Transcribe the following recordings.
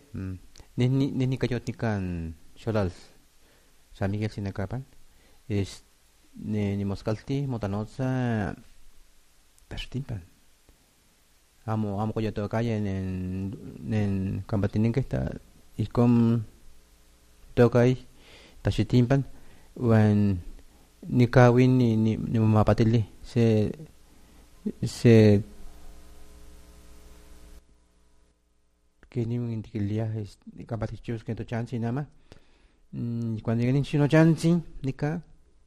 Mm. Ni kayot ni kan Xolal San Miguel Sinacapan. Es ni Moscalti, Motanotza, Tastimpan. Amo koyo to kaya en Campatinin que está y con tokay Tashitimpan. Wan ni kawin ni mapatili se que ni un indiquilia es capatichus que to chansi nama. Cuando llegan chino chansi nika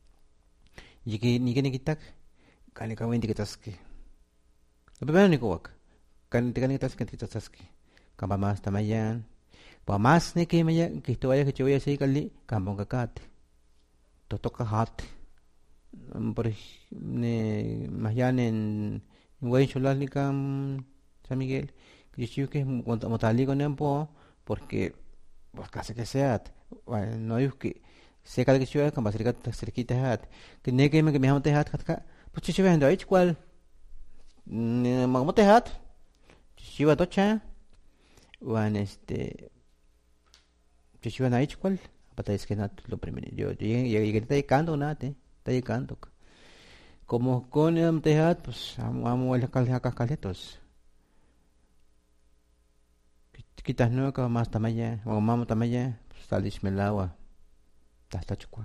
ni kitak kani kawin tikitaski. Lo primero ni kowak. Kani tikitaski. Kamba mas tamayan. Pa mas ni que maya que esto vaya que yo voy a seguir kali kampong kakate. Totoka hat. Por ne mayan en Güey Cholal ni San Miguel. Que yo que motali con tiempo porque pues casi que sea bueno, no es que se cada que ciudad como cerquita hat que ne que me llamo te hat pues chichi vendo ahí cual me hat chichi va tocha wan chichi van ahí cual pata es que no lo primero yo llegué está llegando nada está llegando como con el te hat pues amo el caletos quitas no como más tamaya o mamo tamaya salis melawa tahta chukwa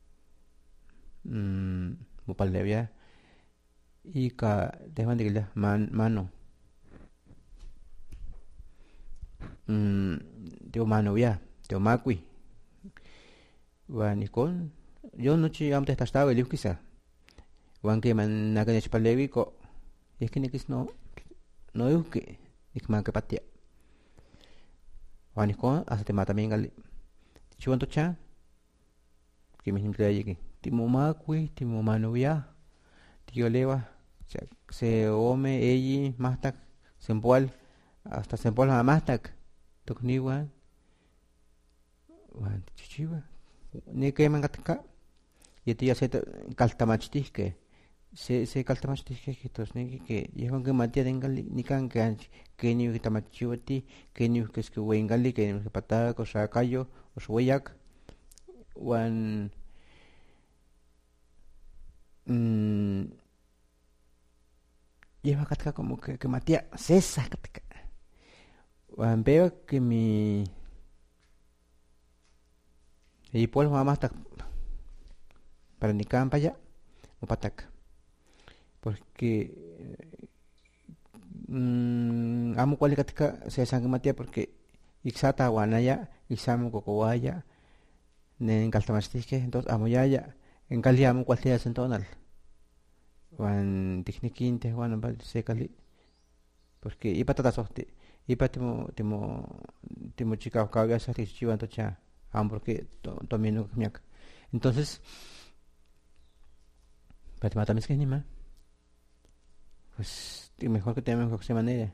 mupalevia y ka dejan de gila mano teo mano ya teo makui wan ikon yo no chi am tehta estaba el quizá wan que man naga de chpalevi ko es que nikis no es que ikman que patia wan ikon hasta te mata mingali chiwan tocha que me increía que timo makui timo mano ya tío lewa se ome ella mastak sempoal hasta sempoal a mastak tokniwa wan chichiwa ne que mangatka y tía se kaltamachtique se kaltamachtique que tos ne que llevan que matia dengali ni kan que ni que tamachiwati que ni que es que wengali que ni que pataka o sakayo o suyak wan lleva katka como que matia cesa katka wan veo que mi y pues mamá está para ni campa ya o patak porque amo cual katka se sang matia porque ixata wanaya ixamo kokowaya nen kaltamastike entonces amo ya en cali amo cual sea sentonal wan tiknikinte wan ba se cali porque y patata soste y timo chica kawya sa chiwan tocha am porque tomino miak entonces para matar mis que ni más pues mejor que tenemos que se manera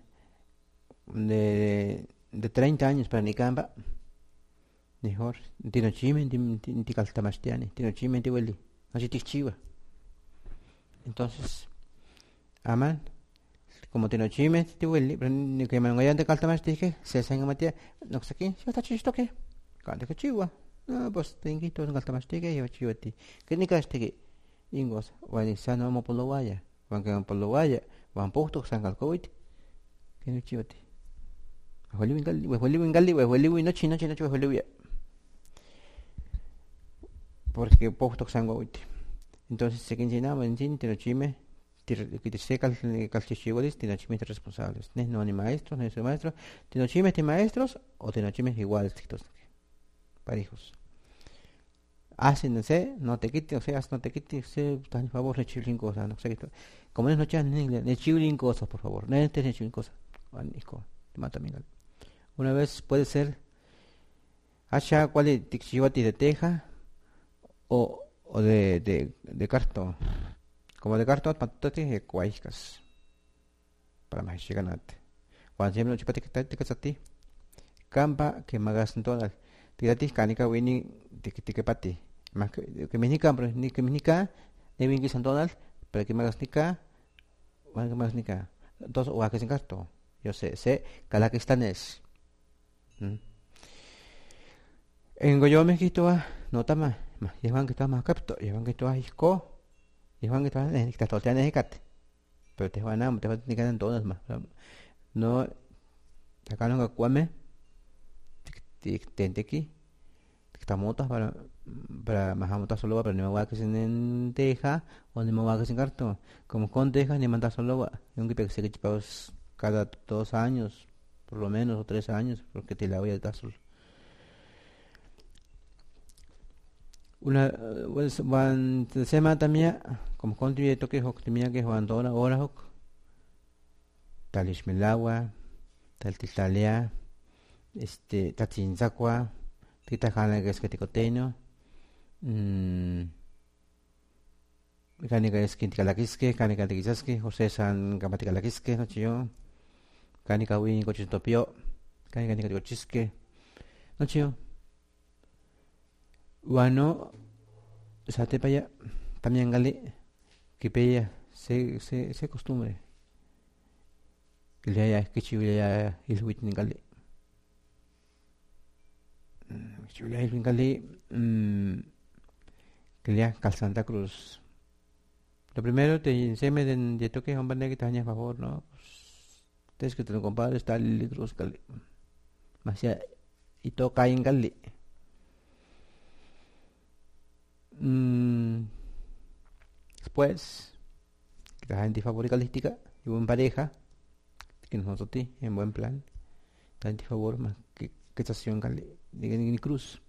de 30 años para ni camba mejor tino chime ti kaltamastiani tino chime ti weli así chiva entonces aman como tino chime ti weli ni que me vayan de kaltamastike se hacen matia no sé qué ya está chisto que cante que chiva no pues tengo todo kaltamastike yo chiva ti que ni castike ingos wani sana mo polo waya wan que polo waya wan posto sangal covid que no chiva ti hueli no chino hueli porque posto sango entonces se quien llenaba en chin tino chime que te seca el calchichigolis tino chimes responsables no ni maestros ni maestros tino chimes ni maestros o tino chimes iguales tictos parejos hacen no te quites o sea no te quites tan favor de chilling cosas no sé qué como no chan ni chilling cosas por favor no te chilling cosas anico te mata mingal una vez puede ser hacha cuál es tixiwati de teja o de cartón como de cartón patotes de cuaicas para más lleganate cuando siempre no chupate que te casati campa que magas en todas tirati canica winning que pati más que me ni campro ni que me ni ca de winning en todas para que magas ni ca van que magas ni ca entonces o a que se cartón yo sé cala que están es Mm. En Goyome que toa no tama, llevan que toa más capto, llevan que toa isco, llevan que toa que está toteando de cat, pero te van a te van a tener todas más. No, acá no cuame, tente aquí, tamotas para mahamuta solo para ni me voy a que se teja o ni me voy a que se cartón, como con teja ni manda solo va, un que se que cada 2 años, por lo menos, o 3 años, porque te la voy a dar solo. Una pues van semana también como contribuye toque hok también que Juan Dora hora hok talishmilagua taltitalea tatzinzacua titajana que es que ticoteño canica es que ticalaquisque canica tiquisasque José San Capaticalaquisque no chiyo canica win cochistopio canica ticochisque no chiyo Bueno, sate para allá, también gali, que pella, se costumbre, que le haya, que chivile ya el huitin gali, chivile el gali, que le cal Santa Cruz. Lo primero te enseñe de toque a un bande que te a favor, ¿no? Tienes que te lo compadre, está el litros gali, más ya, y toca en gali. Después, la gente favorita calística y en pareja, que nosotros en buen plan, la gente favor más que estación de cruz.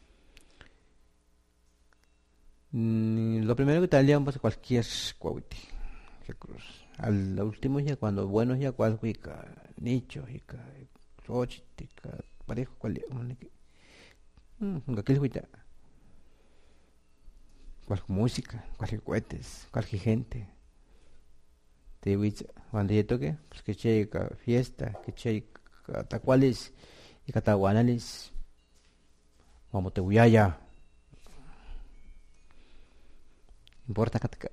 Lo primero que te haría pues cualquier cuauti, que cruz. Al último ya cuando bueno ya cual huica, nicho, hica, rochitica, parejo cual aquel huita. Cualquier música, cualquier cohetes, cualquier gente. Te witz cuando yo toque, pues que checa fiesta, que checa tacuales y cataguanales. Vamos te huyaya. Importa katka.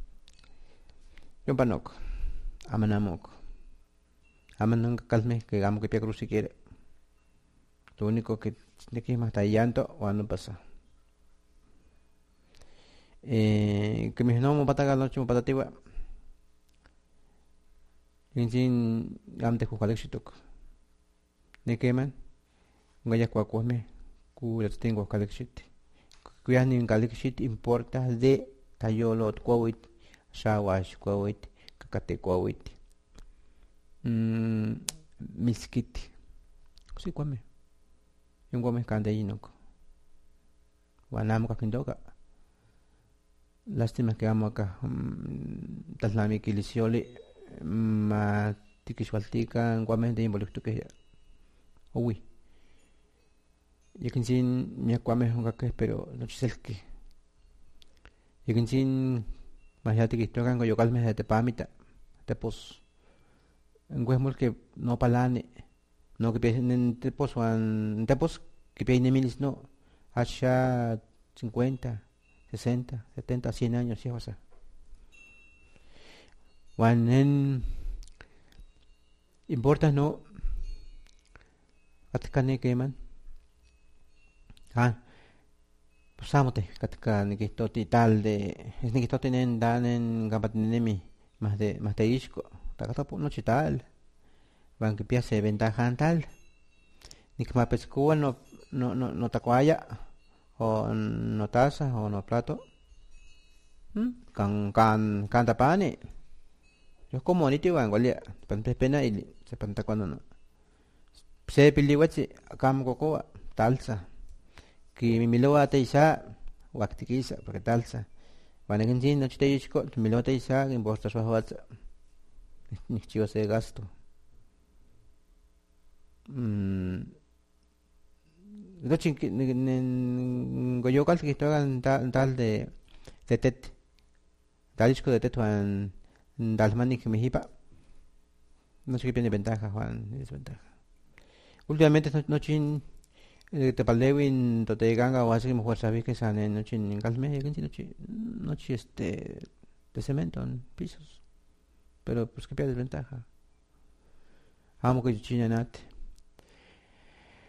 Yo panok. Amanamok. Amanang calme que gamo que pia cruz si quiere. Lo único que tiene que más está llanto o no pasa. Que mis no mo pataga noche mo patatiwa. Insin gam te jujalek shitok. Ne keman. Ngaya kwakwame. Ku ya tengo kalek shit. Kuya ni kalek shit importa de tayolot kwawit. Shawash kwawit. Kakate kwawit. Miskit. Kusi kwame. Yung kwame kanda inok. Wanamo kakindoka. Lástima que amo acá. Taslami kilisioli. Ma tikiswaltika guamente involucro que ya. Uy. Y que sin mi cuame un que pero no chisel que. Y que sin imagínate que estoy gango yo calme de pamita. Te pos. En huesmol que no palane. No que piensen en te pos wan te pos que piensen milis no. Hacha 50, 60, 70, 100 años sí o sea. Wan en importa no katkane que man pasamote katka ni que toti tal de es ni que toti nen dan en gampatinemi más de isco takata po no chital van que piase ventaja tal ni que más pescua no tacuaya o no taza o no plato can tapane yo como ni te van gualia pan pena y se panta cuando no se piliwachi akam cocoa talsa que mi milo ata isa waktikisa porque talsa van en no chite yishko mi milo ata isa en bosta su hawatsa ni chivo se gasto do chin goyokal que estoy tal de tet talishko de tet van dalmani que me hipa no sé qué tiene ventaja Juan y desventaja últimamente no chin te palewin to te ganga o así mejor sabes que san en noche en calme y que noche de cemento en pisos pero pues que pierde desventaja amo que chiña nat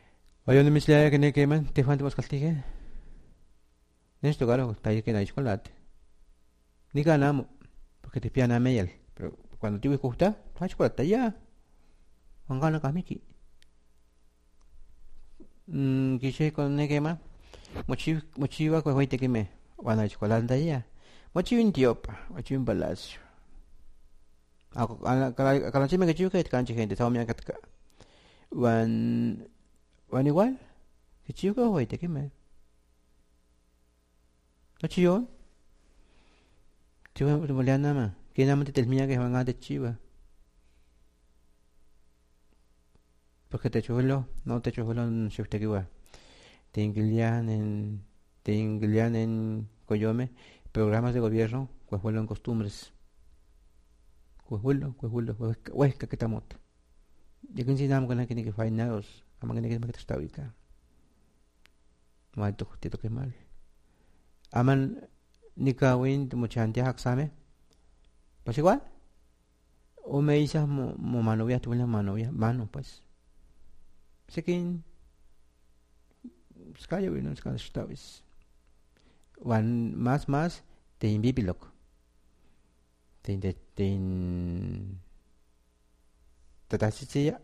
Oye, no me sale que ne queman, te falta más castigue. Esto claro, está ahí que no hay chocolate. Ni ganamos, porque te pian a meyel. Pero cuando te gusta, hay chocolate ya. Van gana kamiki. Quise con ne quema. Mochiva con hoy te queme. Van a chocolate ya. Mochiva un tiopa, mochiva un palacio. Kalau cime que chivo que canche gente, estaba mi katka. Wan igual, que chivo que hoy te queme. No chivo, chivo te molea nada más. Que nada más te termina que van a de chiva. Porque te chulo, no te chulo en shifte que va. Te ingilian en Coyome, programas de gobierno, pues vuelo en costumbres. Cuehuelo, huesca que tamot. Y que ensinamos con la que fai nados, a man que te está ubica. Mal te toque mal. Aman ni kawin muchantia haksame. Pues igual. O me dices mo manovia, tuve la manovia, mano pues. Sé que skaya vino skaya stavis. Wan más te invibilok. Te tatasichia.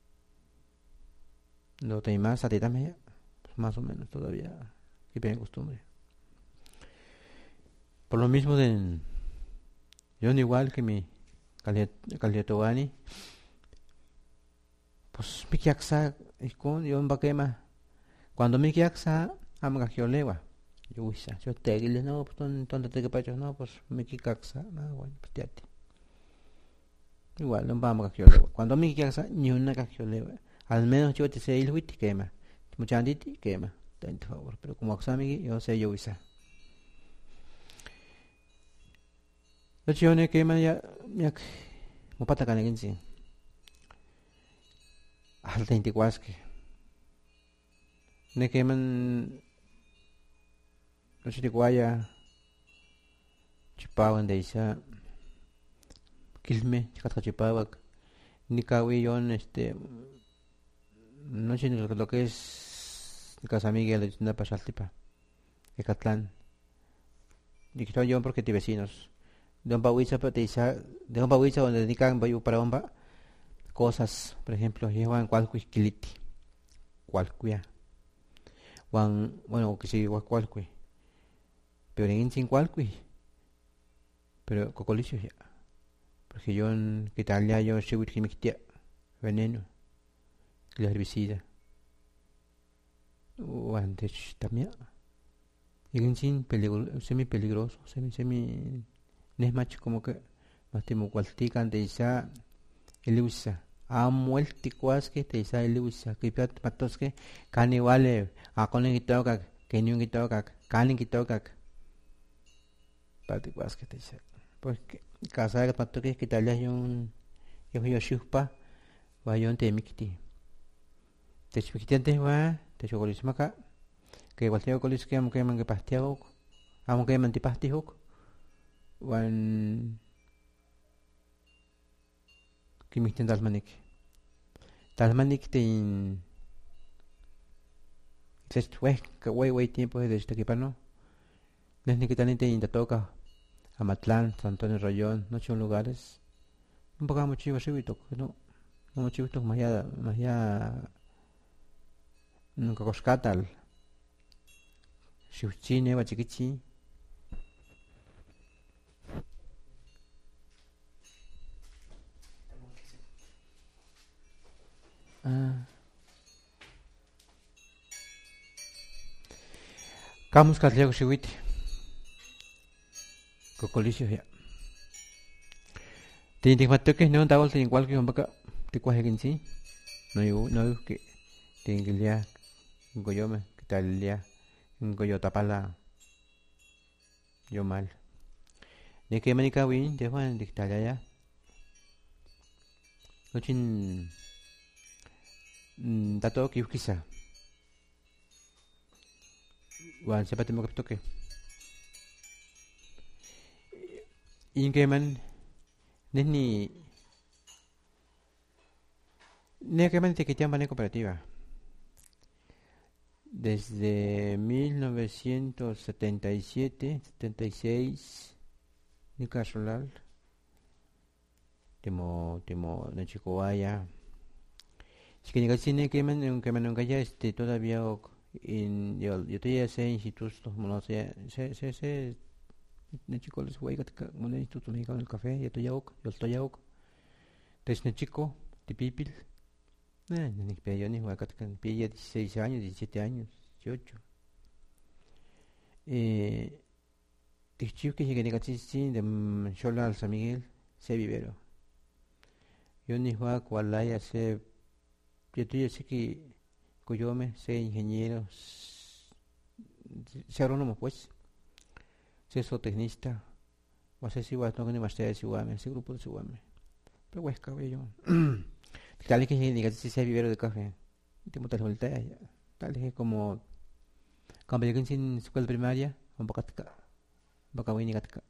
No te más a ti también. Pues más o menos todavía. Que bien costumbre. Por lo mismo de yo no igual que mi Caliatobani, pues mi kiaksa con yo en Baquema. Cuando mi kiaksa amaga lewa. Yo usa, yo te dile no, pues tonto te que pacho no, pues mi kiaksa, no, bueno, pues ya te. Igual no vamos a lewa. Cuando mi kiaksa ni una lewa. Al menos yo te sé el huiti quema. Mucha anditi quema. Por favor, pero como axami yo sé yo usa. Lo chione quema ya mo patakan again si. Alta intiquasque. Ne queman no chitiquaya chipawan de isa quilme chicatka chipawak ni kawi yon no sé lo que es Casa Miguel de China Pasaltipa Ecatlán y que yo porque te vecinos de un pahuiza de un pahuiza donde dedican bayu para bomba cosas por ejemplo llevan cualquier kiliti cualquiera bueno que sí cualquier pero en sin cualquier pero cocolicio ya porque yo en Italia yo sé que veneno el herbicida o antes también y en sin semi peligroso semi nesmach como que más temo cualtica de esa elusa a muerti que te esa elusa que piat patos que cani vale a con el toca que ni un toca cani que toca pati que te esa porque casa que pato que Italia yo shupa va yo te mikti te chukiti antes va te chocolis maca que cualquier colis que amo que man que pastiago amo que man tipastijo wan kimihten talmanik tin test way tiempo de este que pano desde que talente in toca Amatlán, San Antonio Rayón, noche lugares un poco mucho chivo chivito no mucho chivito más ya nunca coscatal Shuchine va chiquichi Camus Catlego Shiwiti Cocolicio ya Tinti Matoque no andaba en cualquier un poco te cuaje en sí no que tingilia goyome que tal ya goyo tapala yo mal de que manica win de Juan dictaria ya no chin dato que quizá wan siapa temo que toque y que man ni que man te quitan cooperativa desde 1977, 76, Nicarolal, temo, no chico vaya. Si que llegas cine que me nunca ya todavía yo todavía sé institutos, no sé, ne chico les voy a un instituto mexicano del café, yo estoy ya ok, entonces ne chico, de pipil, ni que yo ni voy a pilla 16 años, 17 años, 18. De chico que llegué a sí de Xola al San Miguel, se vivero. Yo ni voy a cual haya se, yo sé que Coyome, sé ingeniero, sé agrónomo pues, sé zootecnista, o sé si voy a tener más de Sihuame, ese grupo de Sihuame. Pero pues cabello. Tal que diga si se vivero de café. Tengo tal vuelta ya. Tal que como cuando llegué sin escuela primaria, un poco voy a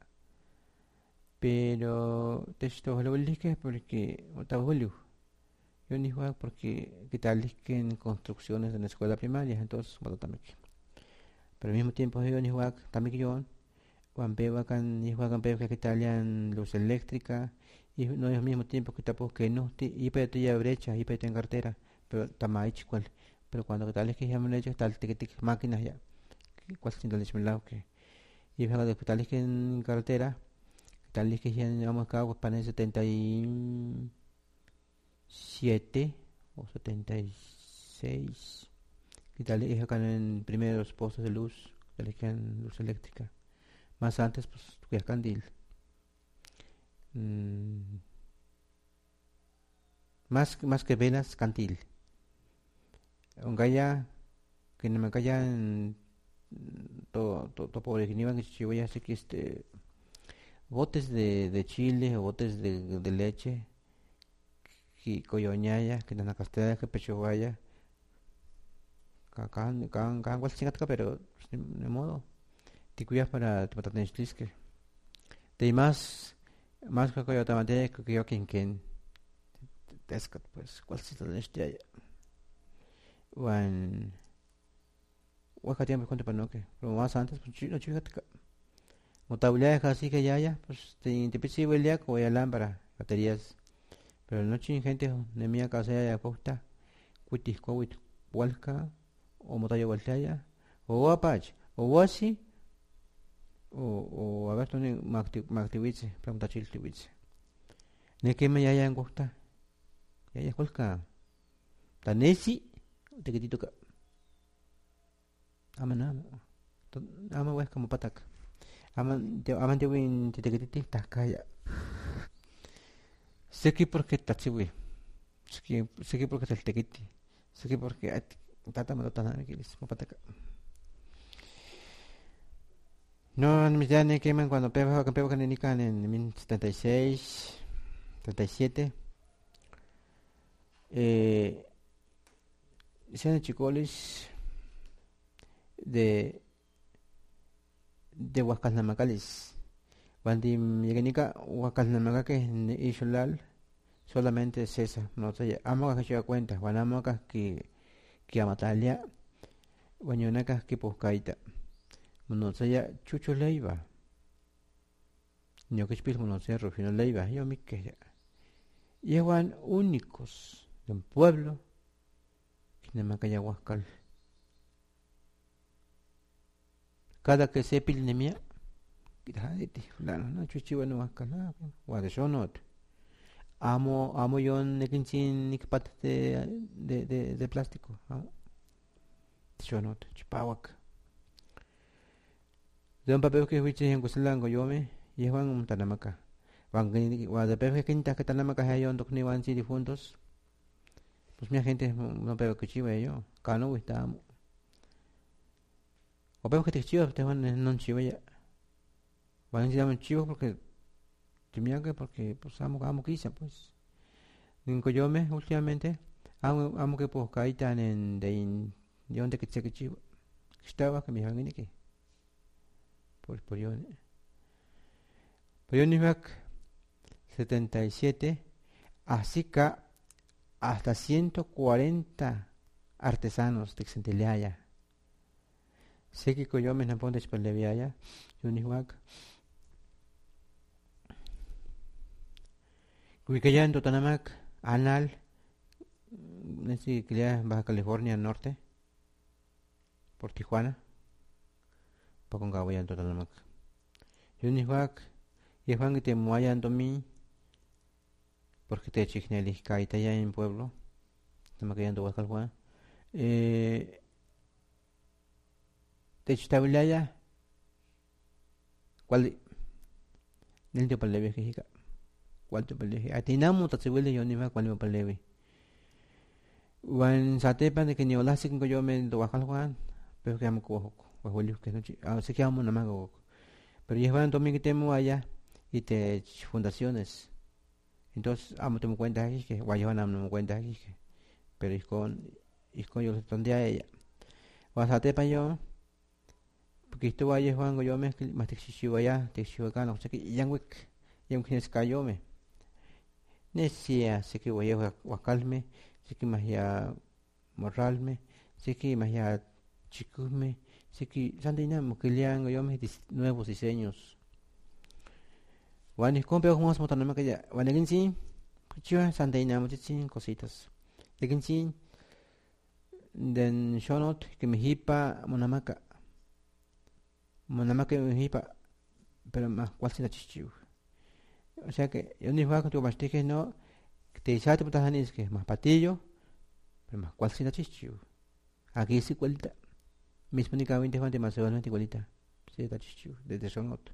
pero te esto lo que porque estaba volviendo. Yo ni juego porque qué tal es que en construcciones en la escuela primaria, entonces bueno también. Pero al mismo tiempo yo ni juego también que yo Juan Peba can ni juegan Peba que tallan luz eléctrica y no es al mismo tiempo que tampoco que no y pero ya brecha y pero en cartera pero tamay cual pero cuando tal es que ya me hecho tal te máquinas ya cuál siendo el lado que y fíjate de tal es que en cartera tal es que ya vamos acá para el 77 o 76 y tal es acá en primeros postes de luz tal es que en luz eléctrica más antes pues que candil. Mm, más que velas, cantil. Un gaya que no me callan todo pobre que iban que si voy a hacer que botes de chile o botes de leche que coyoñaya que na castella que pecho vaya can cual singatka pero de modo te cuidas para te patates que de más que coyo tamate que yo quien descat pues cual si te este wan Oaxaca me cuenta para no que pero más antes pues no chica mutabilidad así que ya pues te pisi ya como ya lámpara baterías pero no chin gente de mi casa ya costa cuitis coit walka o motalla voltaya o apach o así o a ver dónde me activice pregunta chil activice ne que me ya en costa ya colca tanesi te que toca ama ama wes como patak aman te win te que kaya sé que porque tachiwi sé que porque el tequiti sé que porque tata me lo tan aquí les mapataka no mis ya ne queman cuando pego que nenican en 76 77 eh sean chicoles de de Huascalnamacales Bandi Yegenica Huascalnamaca que Ishulal solamente es esa no sé amo que se da cuenta guanamo que amatalia guañonacas que poscaita no sé chucho leiva no que espíritu no sé Rufino leiva yo me que llevan únicos de un pueblo que no me calla Huascal cada que se pilnemia Graditi, fulano, no chuchiwa no Huascal no guade sonot amo yo nekinchin nikpat de plástico sonot chipawak de un papel que huiche en Guaslango yo me llevan un tanamaca Van de pepe que que tanamaca hay on ni van si difuntos pues mi gente no pero que chiva yo cano estamos o veo que te chiva te van non chiva ya van a llaman chiva porque que porque pues amo quizá pues ninco yo me últimamente amo que pues caitan en de donde que che que chiva estaba que me van que por yo pero yo ni back 77 así que hasta 140 artesanos de Xentilaya Seki koyome na ponte speleviaya. Yunihuac. Cuicayan Totanamac. Anal. Nesi que Baja California Norte. Por Tijuana. Pacongawayan Totanamac. Yunihuac. Yehuan que te muayan domi. Porque te chichneli caita ya en pueblo. Tamacayan to Huacalhuan. Te chitabilaya. ¿Cuál? Nel palevi que hija. ¿Cuál te palevi? Atinamu tatsiwili yoniva cuál me palevi. Wan satepan de que ni ola sin yo me do Huacalhuan. Pero que amo cojo. Huajuelius que no chi. Así que amo nada más. Pero llevan también que temo allá. Y te fundaciones. Entonces, amo te me cuenta aquí que. Guayaban no me cuenta aquí que. Pero es con yo le tondía a ella. Guasate yo, porque estuvo ahí Juan yo me más te exigió allá, te exigió acá, no sé qué, y ya que cayó me. Necia, sé que voy a guacalme, sé que más ya morralme, sé que más ya chicusme, sé que sandinamo que le hago yo me nuevos diseños. Juan es como vamos a montar que ya, Juan en sí, pues yo sandinamo cositas. En sí, den shonot que me hipa monamaca me hipa pero más cuál se la chichu o sea que yo ni juego con tu pastique no que te dice putas anis que más patillo pero más cuál se la chichu aquí es igualita mismo únicamente Juan de Macedonio igualita se la chichu desde shonot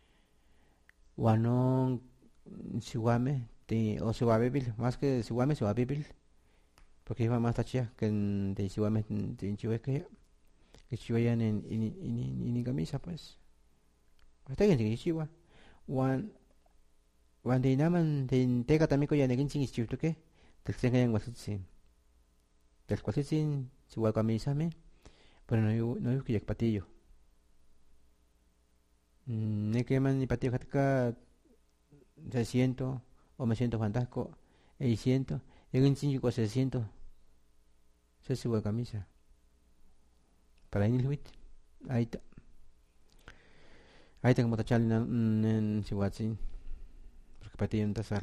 guanón siwame o siwabebil más que siwame siwabebil porque iba más tachia que de siwame de chihuahua que chihuayan en camisa pues hasta que se chihuahua wan de naman de tega también que ya negin sin chihuahua que del senga en wasitsin del wasitsin chihuahua camisa me pero no que patillo ne que man ni patillo katka 600 o me siento fantástico 600 negin sin chihuahua 600 se chihuahua camisa para el Luit ahí está ahí tengo que tachar en Chihuahua porque para ti no tasar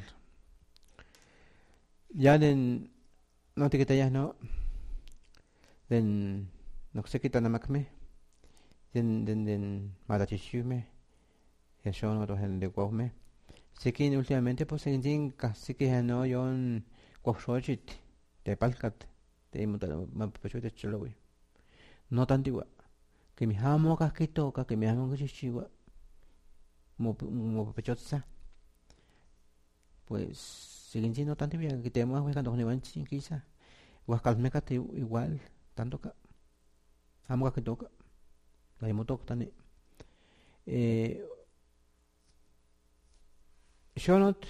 ya den no te quitas ya no den no sé qué tan amacme den matachishume el show no el de guaume sé que últimamente pues en casi que ya no yo en guauchochit de palcat de mutado más pecho de chelo no tan igual que mi amo que toca que mi amo que chihuahua mo pechotza pues siguen siendo tanto bien que tenemos cuando nos van sin quizá Huascalmeca igual tanto que amo que toca la hemos tocado shonot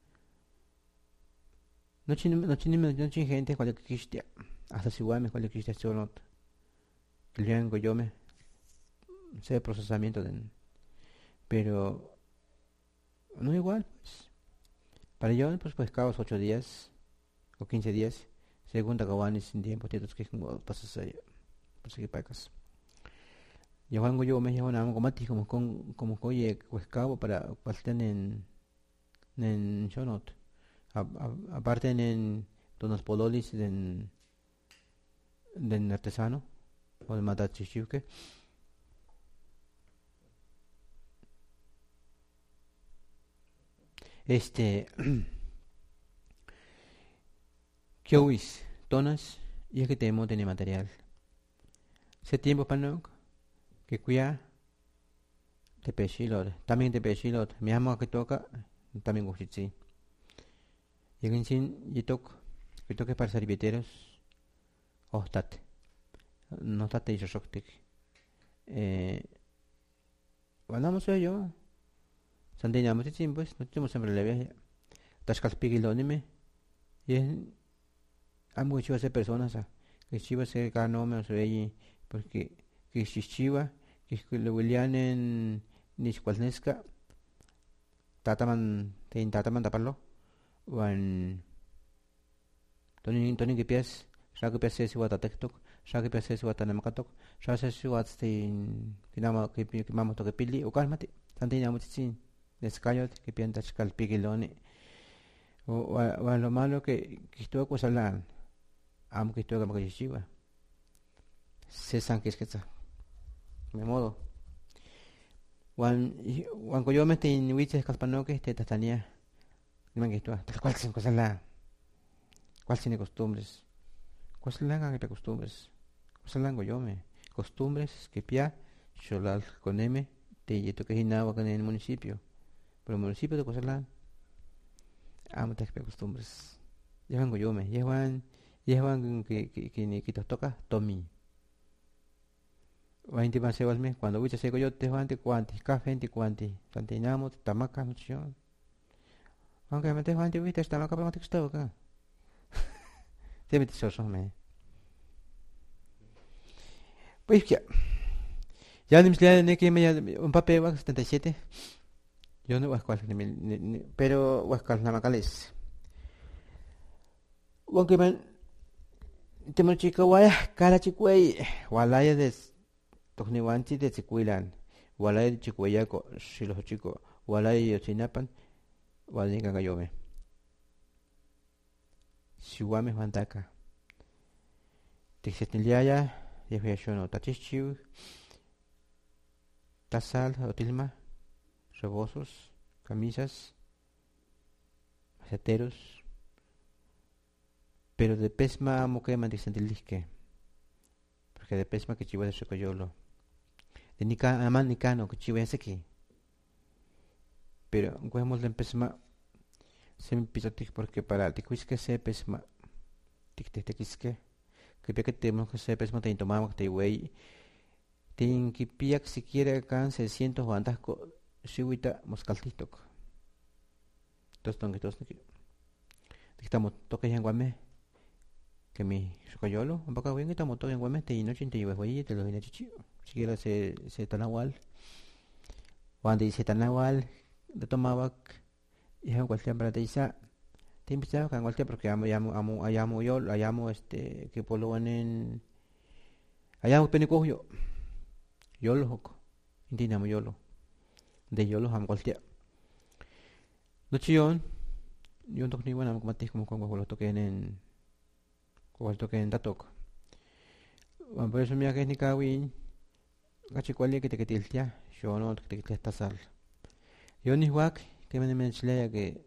no chin gente cual que quistia hasta si igual me cual que quistia shonot que le hago yo me sé procesamiento de pero no igual pues para yo pues caos 8 días o 15 días según Tagawani sin tiempo tienes que pasas ahí pues que pacas yo vengo yo me llevo nada como como oye pues cabo para estar en shonot aparte en donos pololis den artesano o de matachichuque Kiowis, tonas, y es que tenemos tener material. Ese tiempo para no que cuida te pechilot, también te pechilot, mi amo que toca, también guchitzi. Y en sin, y que toque para serviteros, o stat, no stat y shoktik. Ganamos yo, Sandina, mucho tiempo, pues, no tenemos siempre la viaje. Tascalpigilonime, y es hay muchas personas que chiva se ganó menos rey porque que si chiva que le willian en niscualnesca tataman taparlo wan toni que pies sa que pies se va tatektok Shaki pese su atana makatok. Shase su atstin kinama kimamo to pili o kalmati. Tantina mutsin. Descayot que pianta chcal pigiloni. O lo malo que estuvo cosalan. Am que estuvo como chiva. Se san que es que está. Me modo. Wan yo me te inwiches caspanoque te tatania. No que tú. ¿Cuál sin cosala? ¿Cuál sin costumbres? ¿Cuál sin langa que costumbres? ¿Cuál sin lango yo me? Costumbres que pia cholal con M te yeto que hinaba con el municipio. Pero el municipio de Cosalán, amo te costumbres. Llevan goyome, llevan que ni quitos toca, tomi. O inti más se cuando huicha se goyote, juan te cuanti, café te cuanti, santinamo, tamaca, mucho. Aunque me te juan te huicha, tamaca, pero te gustó acá. Te metes soso, me. Pues ya ni me que me un papel va 77. Yo no voy a escuchar, pero voy a escuchar nada más. Aunque me temo chico vaya cara chicuey, walaya de tocniwanti de chicuilan, walaya de chicueyaco, si los chicos, walaya de chinapan, walaya gayome. Si wame juantaca. Tixetiliaya, ya fui a shono tachichiu, tasal, otilma, rebosos, camisas, maceteros. Pero de pesma moque mandicendilisque. Porque de pesma que chiva de socoyolo. De nica aman nicano que chiva ese aquí. Pero cuemos de pesma se me pisotic porque para ticuisque se pesma tic que pia que tenemos que se pesma te tomamos te wey. Tin que pia que siquiera can 600 bantasco siwita moscaltistoc. Entonces ton que todos estamos toque en guame. Que mi socoyolo, un poco bien que estamos todos en Guamete y noche te llevas te lo viene chichi. Siquiera se tanahual. Cuando dice tanahual, de tomaba y en cualquier para te dice, te invitaba con cualquier porque amo yo, llamo que por lo en llamo penico yo lo joco. Indinamo yo lo. De yo lo amo cualquier. Noche yo no tengo ni buena como lo toqué en cual que en datok. Por eso mira que es ni kawin, cachicuali que te tiltia, yo no te esta sal. Yo ni huac que me mencioné que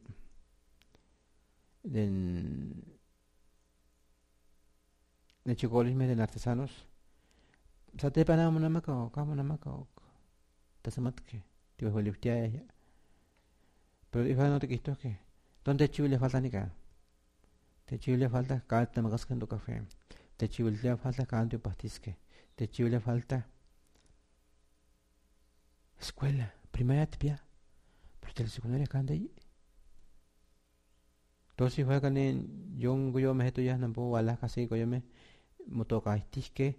de chicolisme de artesanos. Sate para una maca o cama una maca o tasamat que te voy a liftear ella. Pero dijo no te quisto que donde chivo le falta ni ca. Te chivo le falta cada te magas que café. Te chivo le falta canto y pastisque. Te chivo le falta escuela, primaria tipia. Pero te la secundaria canta ahí. Entonces fue que yo me estoy ya no puedo hablar casi que yo me motoca istisque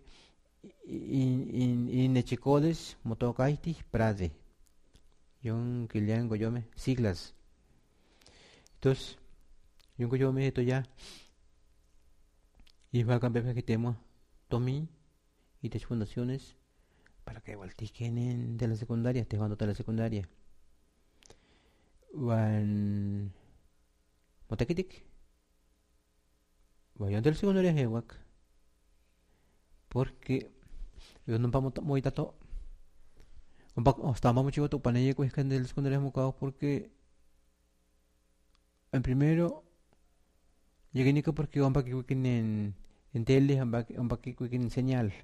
y nechicoles motoca istis prade. Yo que le yo me siglas. Entonces yo me estoy ya y fue a cambiar que temo Tommy y de fundaciones para que voltiquen de la secundaria, te cuando de la secundaria. Wan motekitik. Voy a la secundaria hewak. Porque yo no vamos muy tato. Estamos mucho tu panella que es que de la secundaria hewak porque en primero llegué ni que porque vamos que en tele, vamos que en señal.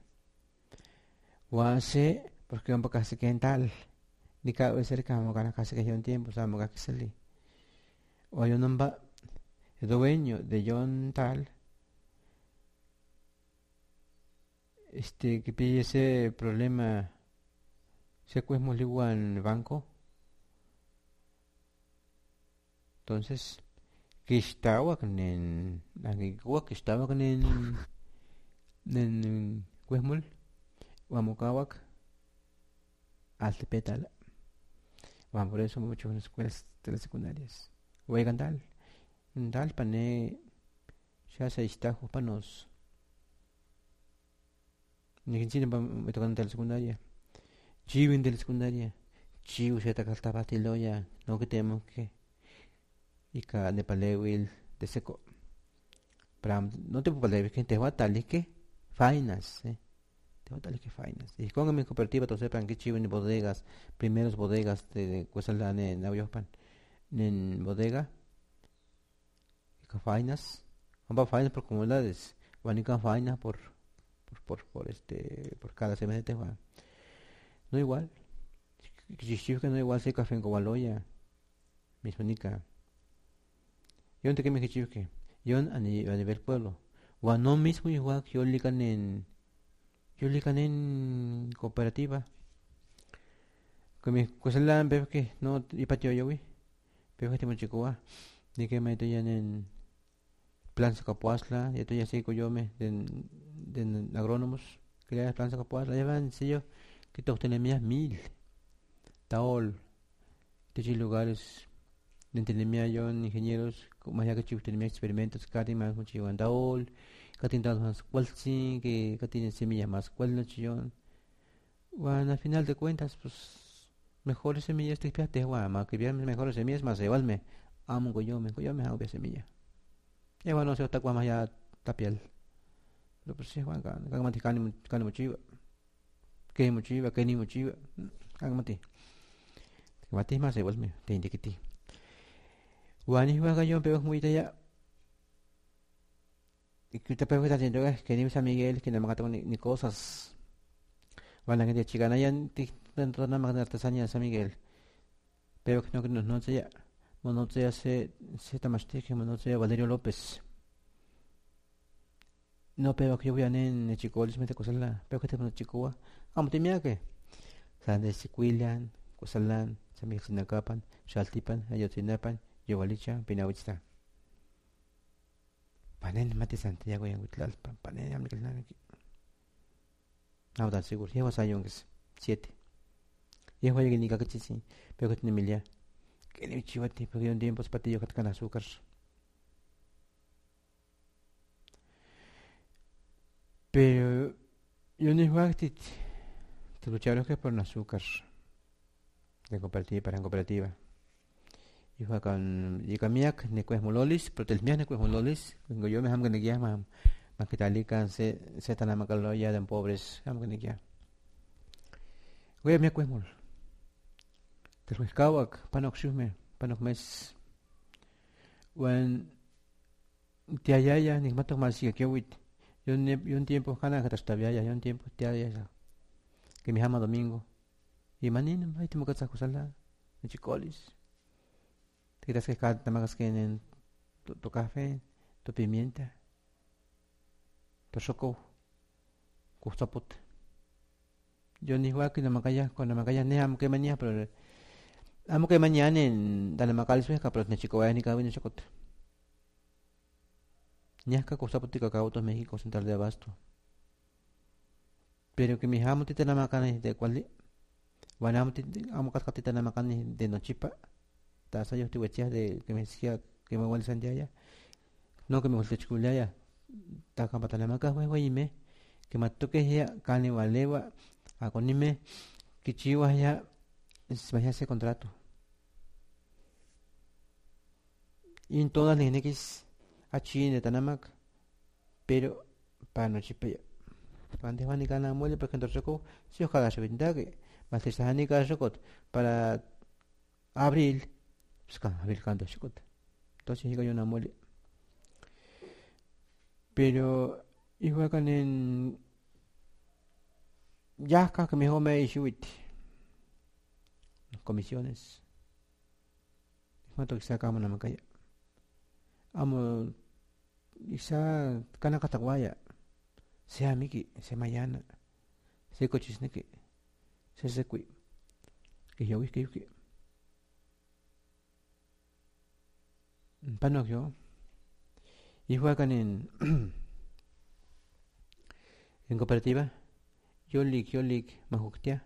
Guase porque vamos casi que en tal. Ni cada vez cerca vamos a casi que un tiempo, sabemos que salir. O yo no va el dueño de John tal que pide ese problema se cuesmo ligua en el banco. Entonces que estaba con en que estaba con en cuesmol Guamocawak Altepetal. Bueno, por eso mucho en escuelas de las secundarias. Oigan tal pané ya se está panos Ni siquiera me tocan de la secundaria. Chiven de la secundaria. Chivo se ataca hasta batiloya. No que tenemos que. Y cada nepalewil de seco. Pero no te puedo leer que te va a tal y que. Fainas, te va a tal y que fainas. Y con mi cooperativa, todos sepan que chiven de bodegas. Primeros bodegas de Cuesalán en Aviospan. En bodega. Y con fainas. Vamos fainas por comunidades. Van y con fainas por cada semestre. No igual. Que no igual se café en Cobaloya. Mismo nica. Yo no te que me que yo a nivel pueblo. O no mismo igual que yo ligan en cooperativa. Que mi cosa la veo que no y patio yo vi. Veo que te chicoa. Ni que me estoy en plan Zacapuazla. Ya estoy así con yo me de agrónomos. Que le plan Zacapuazla. Ya van, sé yo. Que todos tenemos 1000. Taol. De lugares. De tenía yo ingenieros. Como ya que tenía experimentos. Cada más mucho en Taol. Cada tiene más cual sí. Que tiene semillas más cual no chillón. Bueno, al final de cuentas, pues. Mejores semillas te fíjate, más que vean mejores semillas, más igual me amo me hago de semilla. Y bueno, no sé, otra más ya tapial. Pero pues sí, Juan, cágate, cani mochiva. Que mochiva, que ni mochiva. Cágate. Mati más igual me, te indiquiti. Juan y Juan yo pero muy ya. Y que te preguntas haciendo que ni San Miguel, que no me gato ni cosas. Van a que te chican allá dentro de la magna artesanía de San Miguel. Pero que no sé ya. No sé se tamaste no sé Valerio López. No, pero que yo voy a en chico, les mete cosas la. Pero que te pones chico, amo te mira que. Sande Siquilan, Cosalan, Samir Sinacapan, Shaltipan, Ayotzinapan, Yovalicha, Pinawichta. Panen mate Santiago y Anguitlalpan, Panen Amrican. No, tan seguro, llevo sayongues, 7. Llevo alguien ni cachisi, pero que tiene milia. Que ni chivati, porque un tiempo es patillo que te can azúcar. Pero yo no iba a te lucharon que por un azúcar de cooperativa para en cooperativa. Y fue con Yikamiak, Necues Mololis, pero el mío Necues Mololis, cuando yo me ham que neguía, más que tal y can se tan amacaloya de pobres, ham que neguía. Voy a mi acuesmol. Te ruiscawak, panok shume, panok mes. When te ayaya, ni mato mal sigue que huit. Yo un tiempo, cana que te estabía ya, yo un tiempo te ayaya. Que mi jama domingo. Y manina, ahí te mo catsa cosala, en chicolis. Te quitas que cada tamagas que en tu café, tu pimienta, tu choco, custaput. Yo ni igual que no me calla, con la macaya ne amo que mañana, pero amo que mañana en Danamakal sueca, pero ne chico vaya ni cabe ni chocot. Ñasca custaput y cacao to México, central de abasto. Pero que mi amo tita la macana de cual bueno, amo cascatita la macana de nochipa. Tasa yo te decía de que me decía que me vuelve Santiago. No que me vuelve chiculaya. Ta campata la maca güey me que me toque ya cani valeva a conime que chiva ya es vaya ese contrato. Y en todas las NX a Chile de Tanamac, pero para nochipa ya. Antes van y ganan muele porque entonces si ojalá se venda que va a ser sahánica para abril. Pues abril canto chicot. Entonces llega yo una muele. Pero igual que en ya que me home ishuit comisiones. Cuánto que saca una macaya. Amo isa kana kataguaya. Sea miki, sea mañana. Sea cochisne que se secui. Que yo vi que yo que pano yo. Igual que en cooperativa. Yo lik mahuktia.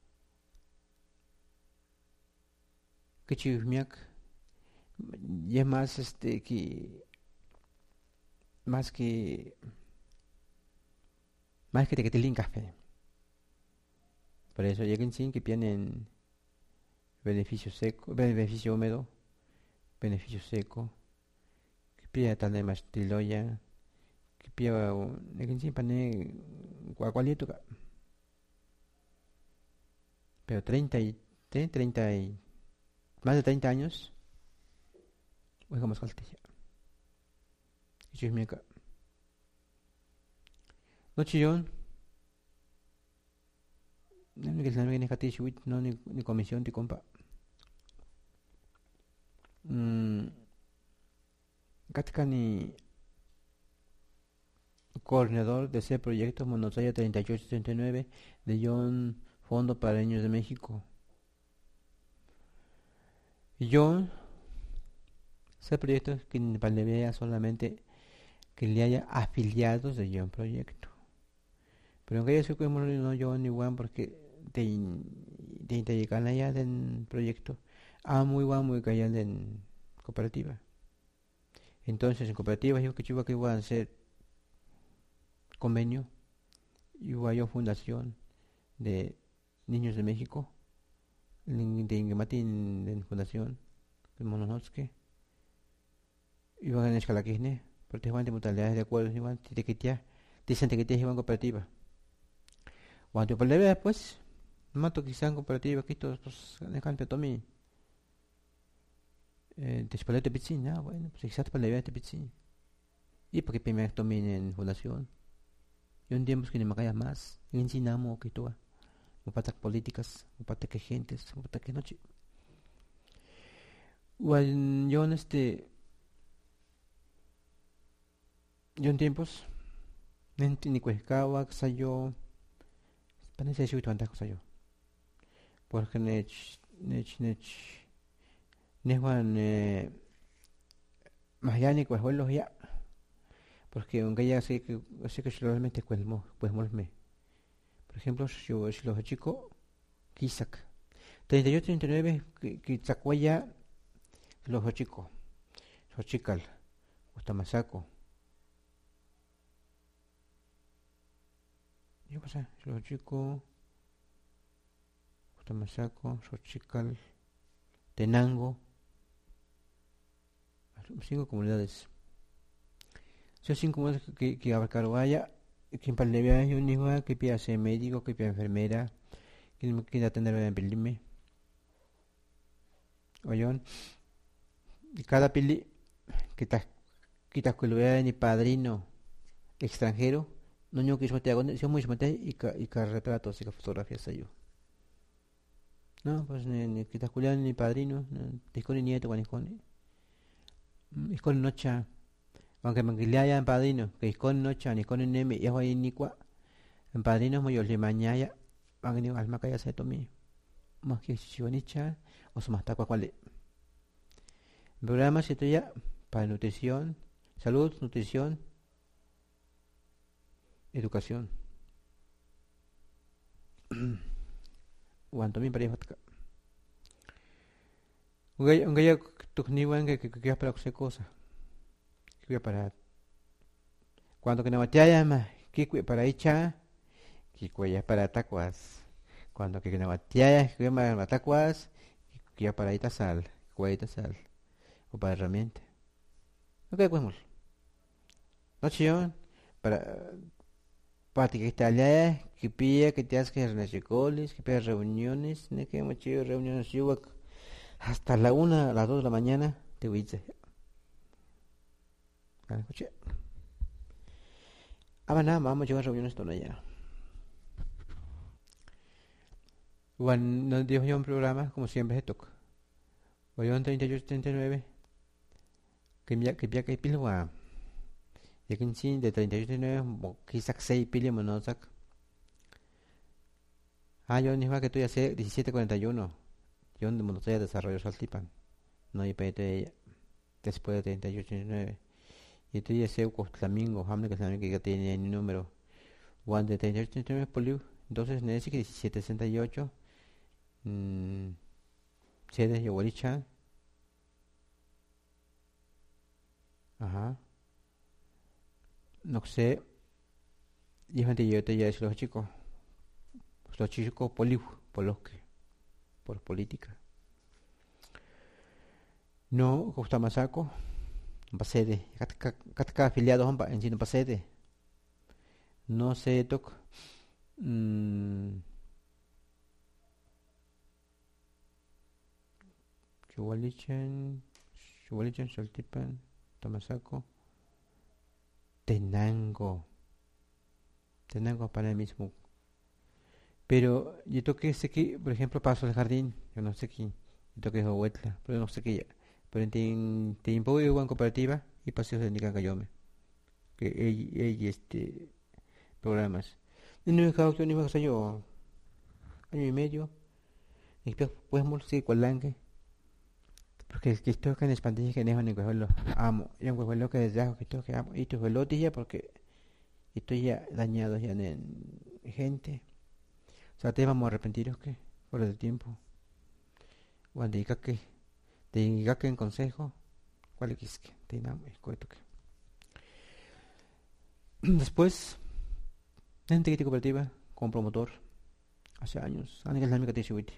Que chivmiak. Y es más que más que más que te quede café. Por eso lleguen sin que tienen beneficio seco, beneficio húmedo, beneficio seco, que pida tal de mastiloya, que pida lleguen sin pane guagualito, pero 30 y más de 30 años, oiga más calte ya. Y yo me acá. No chillón, no que no viene cati shuit, no ni comisión ti compa. Katka ni coordinador de ese proyecto Monosaya 3879 de John Fondo para Niños de México. Y John, ese proyecto es que le vea solamente que le haya afiliados de John Proyecto. Pero aunque yo soy como no John ni Juan porque de llegar allá del proyecto, muy Juan muy callado en cooperativa. Entonces en cooperativa yo que voy a hacer convenio y voy a fundación de Niños de México de Ingematin en fundación de Mononoske y van a escala que porque van de modalidades de acuerdo igual de que ya dicen que tiene cooperativa cuando por leve pues mato quizá en cooperativa aquí todos pues en cambio tomi después de piscina bueno pues quizás por leve de piscina y porque primero tomi en fundación y un tiempo que no me calla más y ensinamos que tú upatak políticas upatak gentes upatak noche igual yo en yo en tiempos ni cuescaba sayo parece que tantas cosas yo porque nejuan más ya ni cuescuelos ya porque aunque ya sé que realmente pues molme por ejemplo si los chicos kisak 38 39 que ya los chicos los chicas Ustamasaco yo pasa los chicos Ustamasaco Xochical Tenango 5 comunidades son 5 comunidades que abarcaron allá que para le vea un hijo que pida ser médico que pida enfermera que me quiera atender en pelime oyón y cada pili que está que lo vea ni padrino extranjero no yo que te hago si muy mate y ka retratos y ka fotografías yo no pues ni que está culiado ni padrino ni con ni nieto ni con es con nocha aunque me quilaya en padrino que es con nocha ni con neme y hoy ni cua en padrino muy ole mañana van ni alma que ya se tomí más que chionicha o su más taco cual programa se ya para nutrición salud nutrición educación cuanto mi pareja un gallo tu ni wan que para hacer cosas que para cuando que no te haya más que para echar que cuya para tacuas cuando que no te haya que más tacuas que para ita sal cueta sal o para herramienta ok pues no chion para que está allá que pide que te hagas que reuniones que pide reuniones ne que mochido reuniones yo hasta la 1 a las 2 de la mañana te voy a decir escuché nada vamos a llevar reuniones todo allá bueno nos dio yo un programa como siempre se toca hoy en 38 39 que pilwa y que sin de 38 39 quizás 6 pili monosak yo ni que tú ya sé 17:41 yo donde monosak desarrollo saltipan no hay PT después de 38 39 y tú ya sé Flamingo hambre que también que tiene el número one de 38 39 poliu entonces necesito que 1768 sede Yowaricha ajá no sé Y gente yo te ya decir los chicos por política. No, gusta masaco, pasede, katka afiliado hompa en chino pasede. No sé toc, mm, chuvalichan, chuvalichan, saltipan, tomasaco, tenango, tenango para el mismo. Pero yo toqué sé que, por ejemplo, paso al jardín, yo no sé qué, yo toqué huetla, pero no sé qué ya. Pero te impongo en cooperativa y paseos de Nicacayome, que ella programas. Y no me cago que ni me yo año y medio, y después podemos seguir con langue, porque es que esto que en espantilla que dejo en el lo amo, y un huevo que desde que esto que amo, y tu huevo ya porque estoy ya dañado ya en gente, o sea, te vamos a arrepentir o qué, por el tiempo, cuando diga que, te diga que en consejo, cuál es que, te damos, que. Después, en Tiquiti Cooperativa, como promotor, hace años, años que es la mica Tichuiti.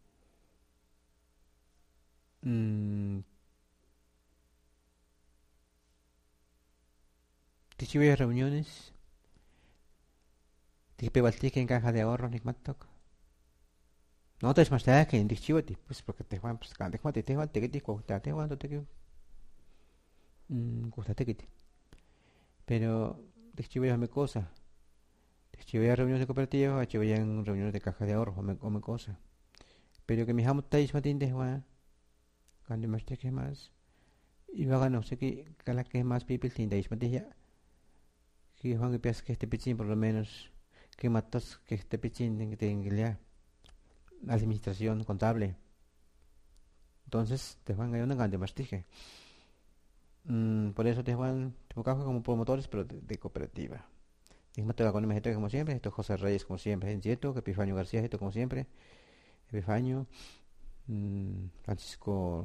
Tichuiti reuniones, Tipebaltique en caja de ahorro, Nicmatok. No te es más que en Tichuiti, pues porque te juegan, pues cada te juegan, te quiti, te juegan, te que, gusta te quiti. Pero Tichuiti es mi cosa. Tichuiti reuniones de cooperativa, Tichuiti en reuniones de caja de ahorro, o me cosa. Pero que mi jamo tais matin de juan, cuando me esté que más. Y luego no sé qué, cada que más people tiene matin ya. Que Juan que piensas que este pichín por lo menos que matas que este pichín que tenga ya administración contable. Entonces te van a una grande mastije. Por eso te van te buscas como promotores pero de cooperativa. Mismo te va con el gente como siempre, esto José Reyes como siempre, es cierto, que Epifanio García esto como siempre, Epifanio, Francisco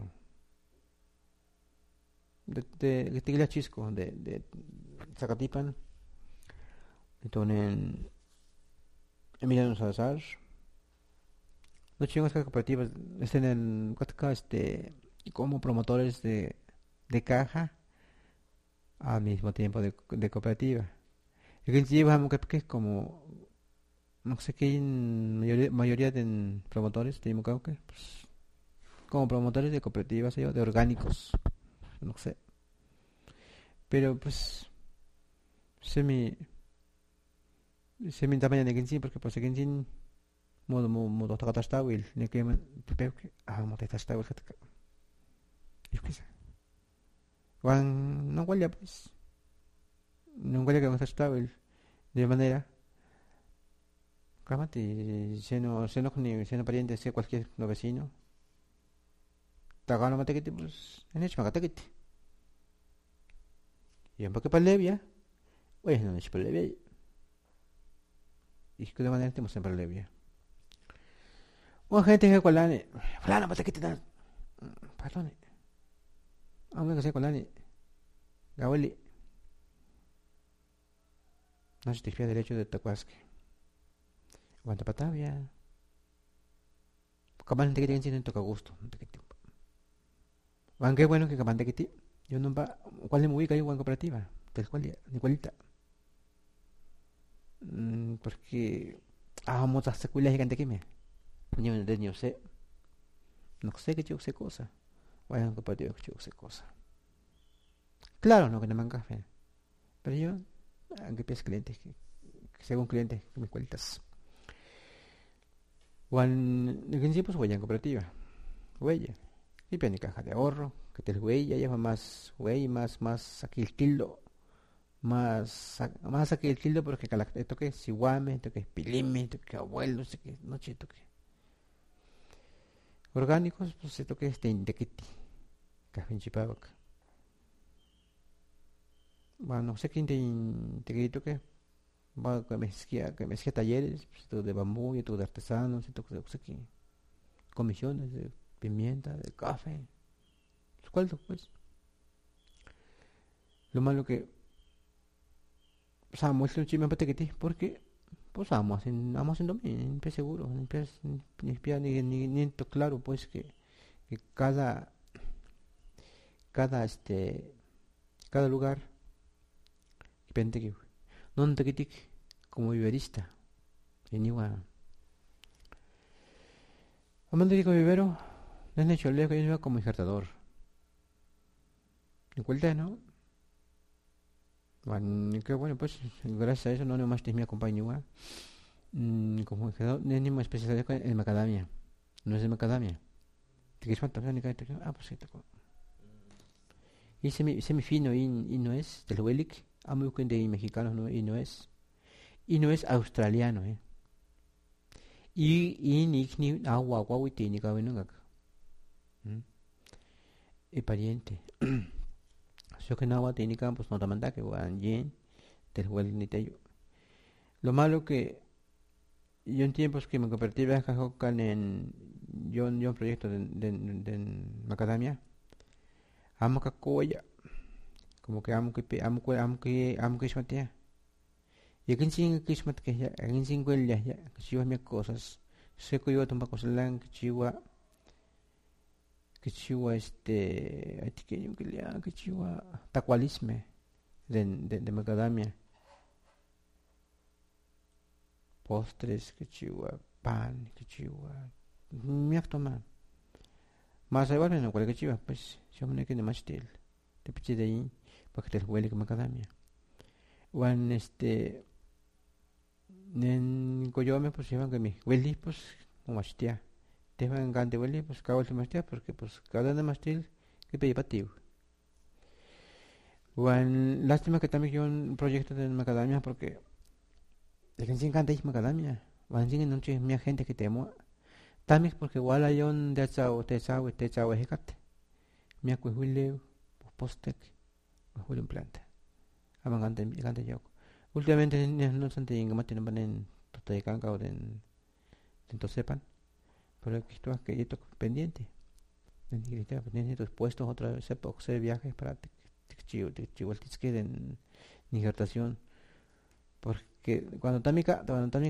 de Tigla Chisco de Zacatipan, entonces Emiliano Salazar. Los chingos que cooperativas estén en Cuatca, como promotores de caja al mismo tiempo de cooperativa. Y que llevamos que es como, no sé qué, mayoría de promotores, tenemos que, pues, como promotores de cooperativas, yo, de orgánicos, no sé. Pero pues, semi, semi tamaño de Genshin, porque pues Genshin, modo takatastawil, ne que te veo que, modo takatastawil, yo qué sé. Juan, no huele pues, no huele que takatastawil, de manera, cálmate, si no pariente, sea cualquier no vecino, tagano matequite, pues, en hecho magatequite. Y en poco palevia, oye, no es palevia, y que de manera tenemos en palevia. Una gente que colane, fulano, matequite, perdone, hombre que sea colane, gaweli, no se te fía derecho de tacuasque. Aguanta patavia, capaz de que tengan siendo toca gusto, Juan, qué bueno que capaz de que yo no va, ¿cuál es muy ubica ahí en cooperativa? Tal cual, igualita. Porque, muchas secuelas gigantes que me. Yo no sé, no sé que yo sé cosa. Vayan cooperativa que yo sé cosa. Claro, no que no me café. Pero yo, aunque pienso clientes, que según clientes, que me cuentas. Juan, en principio, pues huella en cooperativa. Huella. Y pone caja de ahorro, que te huella, lleva más huella, más aquí el tildo. Más aquí el tildo porque esto que es iguame, esto que es pilime, esto que abuelo, esto que noche, esto que orgánicos, pues esto que es tequiti, café en chipabac. Bueno, no sé quién te que va que mezcla talleres, pues, esto de bambú y esto de artesanos, esto que no sé qué, comisiones de pimienta, de café, ¿cuál pues? Lo malo que amo el chime patequete porque pues amo haciendo bien, pie seguro, ni claro pues que cada cada lugar depende que no te quitic como viverista en igual hablando de como vivero desde hecho leo que yo iba como injertador en cuenta no bueno, qué bueno pues gracias a eso no nomás te me acompaña igual como injertador ni más especialidad en macadamia no es de macadamia te quieres fantasma ni cae pues sí te y semi fino y no es del Welic amo que de mexicanos no y no es australiano y ni agua agua ni cabe nunca y pariente yo que no agua tiene campos no te manda que van yen del Welic ni te yo lo malo que yo en tiempos que me convertí a Cajocan en yo un proyecto de macadamia amo cacoya como que amo que ismatea y aquí sin que ismat que ya aquí sin ya que chiva mis cosas sé que yo tumba cosas lang que chiva ati que yo que chiva tacualisme de macadamia postres que chiva pan que chiva mi toma más ahí vale no cual que chiva pues yo me quedé más te piché de ahí para que te huele que macadamia Juan nen coyome pues llevan que mi hueli pues como hostia te van gante hueli pues cago el mastia porque pues cada de mastil que pide patiu Juan lástima que también yo un proyecto de macadamia porque de que se encanta es macadamia Juan sin no che mi gente que temo también porque igual hay un de te chao hecate mi acuejule pues postek huele en planta aman gante yo últimamente no se entiende que no ponen tota de canca o de entonces sepan pero aquí esto que yo estoy pendiente pendiente tus puestos otra vez se viajes para chivo que den nigertación porque cuando también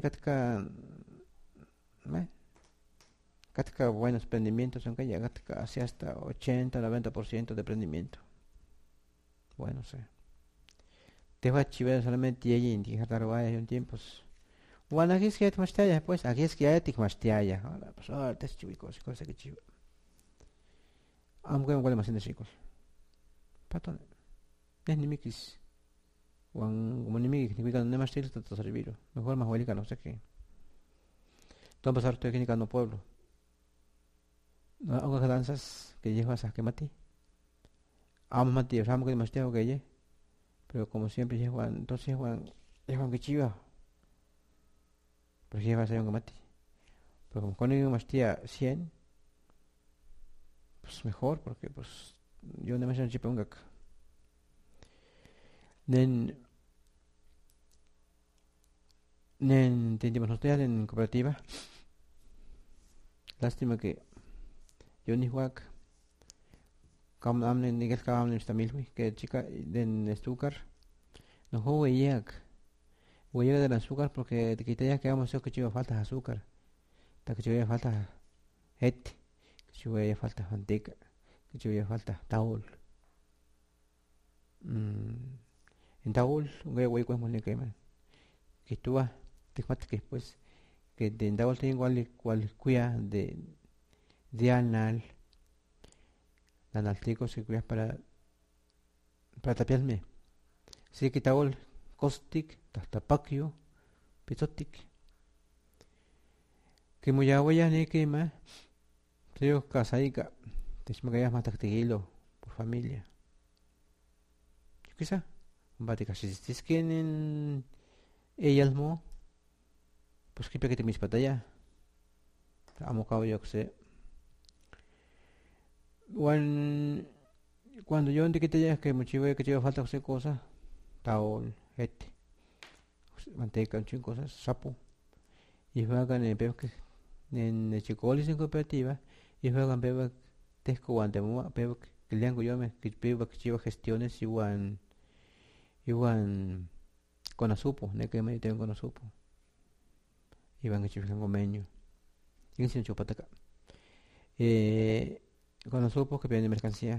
catka buenos prendimientos aunque llega casi hasta 80-90% de prendimiento bueno sé te va a chivar solamente y en nigertar vaya un tiempo bueno aquí es que te mastella pues aquí es que ya te mastella ahora pues ahora te chivicos cosa que chivo aunque me huele más en chicos patón es ni mikis como ni mikis ni mikis no más chile te servir mejor más huelica no sé qué todo pasar técnica no pueblo algo que danzas que llevas a que mati amo mati amo que mastella que ye pero como siempre llevan entonces llevan que chiva pero si llevas a un mati pero como con un mastilla 100 pues mejor porque pues yo no me sé chipa un gak nen tenemos nosotros en cooperativa lástima que yo ni juag kam amne nigel kam amne stamilwi que chica den azúcar no juego llega del azúcar porque te quité ya que vamos a que chiva falta azúcar ta que chiva falta et que chiva falta manteca que chiva falta taol en taol un güey pues muy que man que tú te cuenta que después que de taol tengo cual cuya de anal analtico se cuya para tapiarme sí que taol caustic tapaquio pitotic que muy agua ya ni que más creo casaica te me caías más tactiguilo por familia quizá bate casi si es que en ellas mo pues que te mis patalla amo cabo yo que sé cuando yo entiquete ya que me chivo que chivo falta hacer cosas taol este manteca un cosas sapo y juegan en peor que en el chicolis en cooperativa y juegan peor tesco guante peor que le hago yo me que peor que chivo gestiones igual Conasupo, ne que me tengo Conasupo. Iban que chifican convenio. Y sin chupataca. Conasupo que piden mercancía.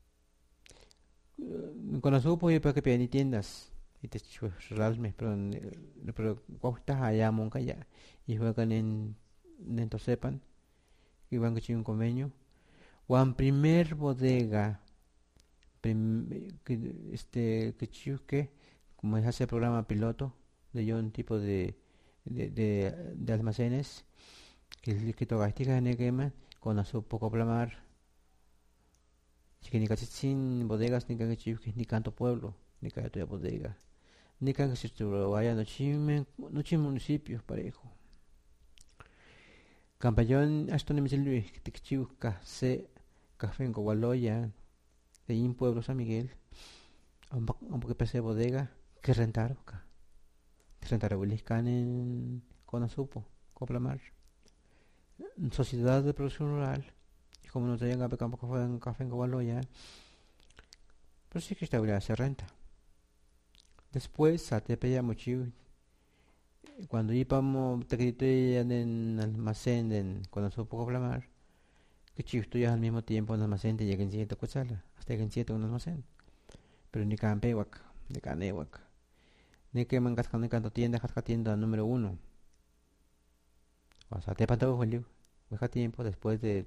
Conasupo y para que piden tiendas. Y te realme, pero cuauhtas allá monca ya. Y juegan en Tosepan. Iban que chifican un convenio. Juan primer bodega. Que chique, como es hace programa piloto de yo un tipo de almacenes que togastica en el con a su poco plamar ni casi sin bodegas ni que chique ni canto pueblo ni que tu bodega ni que si tu vaya no chime municipios parejo campallón hasta no me Luis que chica se café en Cogualoya de un pueblo San Miguel un poco de PC bodega que rentaron Williscan en Conasupo, Coplamar, sociedad de producción rural, y como no tenían que campo café en Cobaloya, pero sí que esta se renta. Después, a Tepeya Mochi, cuando íbamos, te quedé en almacén en Conasupo, Coplamar, que chivo ya al mismo tiempo en almacén te lleguen siguiente cuesala, hasta que en siete un almacén, pero ni Campehuac, ni Canehuac. Ni que mangas con canto tienda número uno. O sea, te pantalla julio. Deja tiempo después de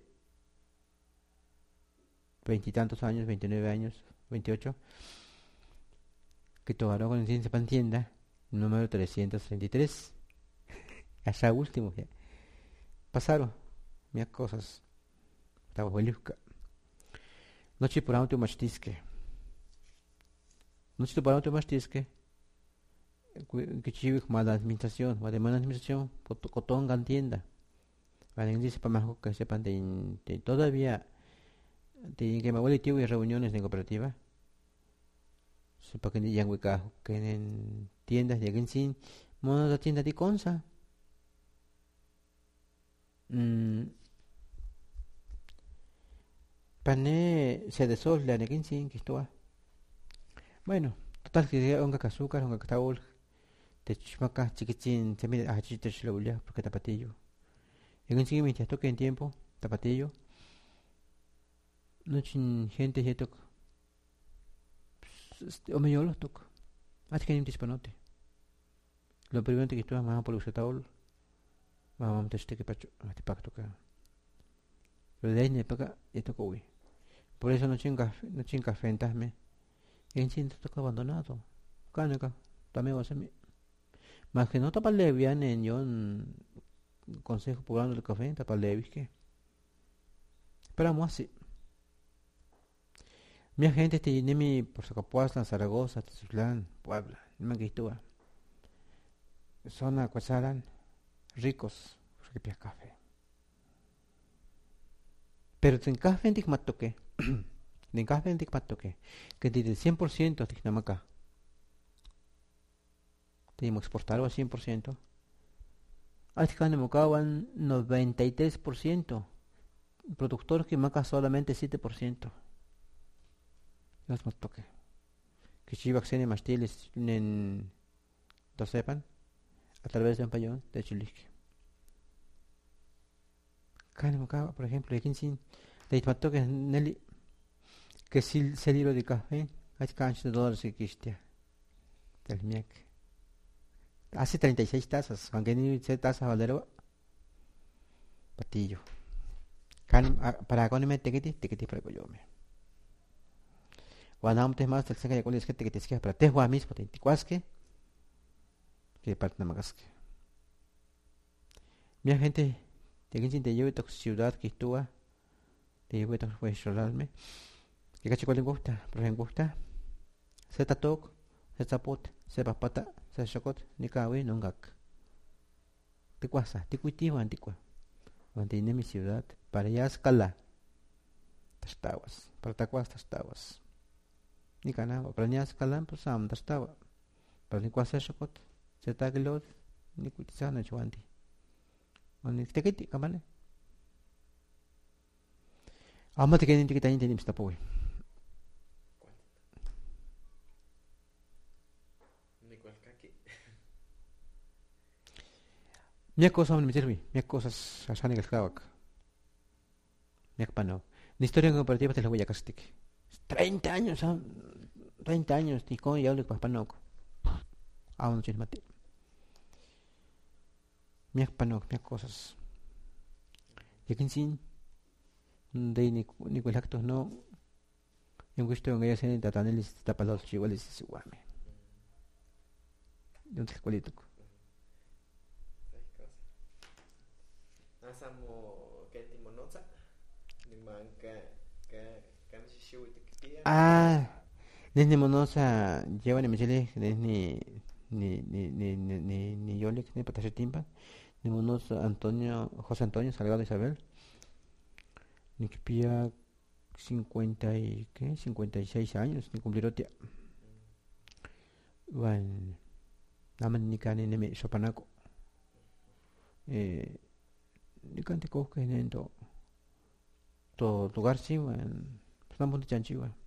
veintitantos años, 29 años, 28. Que tomaron con ciencia pan tienda número 333. Hasta último ya. Pasaron mis cosas. Estaba julio. Noche por auto machtisque. Noche por auto machtisque. Que chivo mala administración, o de mala administración, cotongan tienda. Vale, dice para más que sepan de todavía de que me voy tío y reuniones de cooperativa. Sepa que ya que en tiendas lleguen sin mono de tienda de consa. Pané se de sol la negin sin que esto. Bueno, total que onga azúcar, onga taul, te chmaca chiquitín, se me a chiste shlobulia porque tapatillo. En el siguiente toque en tiempo, tapatillo. No chin gente que toca. O me yo los toco. Así que hay un dispanote. Lo primero que estuve más por usar taul. Vamos a testar que pacho, a te pacto que. Pero de ahí ne paga y toco hoy. Por eso no chin café en tasme. En chin te toca abandonado. Cánica, también va a ser mi. Más que no taparle bien en yo un consejo poblano del café, taparle que. Esperamos así. Mi gente tiene mi por Zacapuazla, Zaragoza, Tezuzlán, Puebla, Manguitúa. Zona Cuazalan, ricos, porque pia café. Pero ten café en Ticmatoque, ten café en Ticmatoque, que desde 100% Ticnamaca. Tenemos exportarlo al 100%. Hasta que mocaban 93%. Productores que maca solamente 7%. Las Matoque. Que Chivaxene Mastiles en lo sepan a través de un payón de Chulique. Canimocaba, por ejemplo, de Quinsin, de Itmatoque Nelly, que si se libro de café, hay canchas de dólares y quistia del MIAC. Hace 36 tazas, aunque ni se taza valero, patillo. Para conime tequiti para coyome. Guanam te más del senga de cuál es que te esquia para te juega mismo, te inticuasque, que parte namagasque. Mi gente, de Quinsin te llevo a tu ciudad que actúa, te llevo a tu juez que cacho cuál le gusta, por ejemplo gusta, se tatok, se zapot, se papata, se chocot, ni cawe, nongak. Te cuasa, te cuitivo antigua. Mantiene mi ciudad, para allá escala, tastawas, para tacuas tastawas. Ni canagua, para allá escala, pues sam tastawa. Para ni cuasa chocot, se tagilot, ni cuitizana chuanti. Ni te quiti, camale. Ama te quedin te quitain te nimsta poe. Mia cosa me sirve, mia cosas asane que esclavak, mia pano. La historia comparativa te la voy a castic. 30 años, 30 años, ni con ya le pano. Aún no tienes mate. Mia pano, mia cosas. Y aquí sin, de ni cuelactos no. En cuestión que ya se tatanelis tapados chivales y su guame. De un escuelito. Asamo kenti monotsa. Ni manca ka ni shishu tikpia. Ah, desde Monosa llevan en Michele, ni Yolik, ni Patasio Timpa, ni Monosa Antonio, José Antonio Salgado Isabel, ni que pilla 50 y, ¿qué? 56 años, ni cumplirá tía. Van, naman ni cani ni me sopanaco. Ni cante coge en to lugar sí, van, pues no monte chanchi, van.